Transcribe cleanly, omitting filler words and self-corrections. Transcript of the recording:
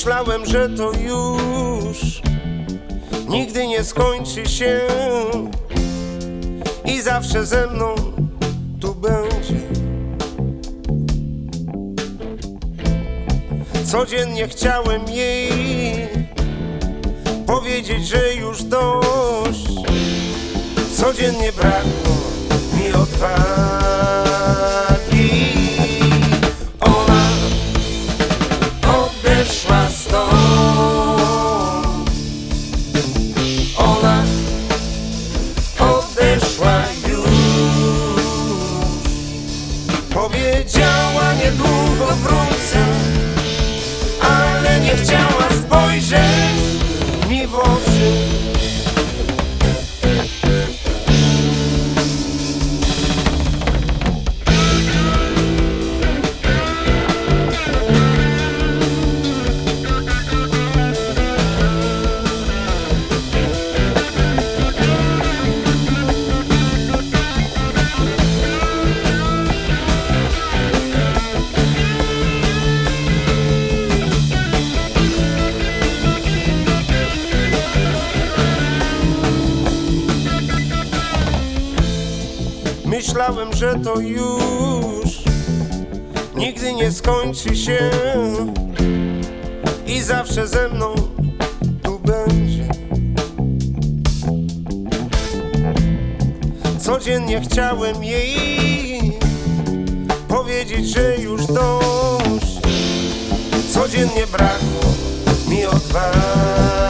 Myślałem, że to już nigdy nie skończy się i zawsze ze mną tu będzie. Codziennie chciałem jej powiedzieć, że już dość. Codziennie brakło mi odwagi. Ona odeszła stąd. Ona odeszła już. Powiedziała, niedługo wrócę, ale nie chciała spojrzeć mi w oczy. Myślałem, że to już nigdy nie skończy się i zawsze ze mną tu będzie. Codziennie chciałem jej powiedzieć, że już dość. Codziennie brakło mi odwagi.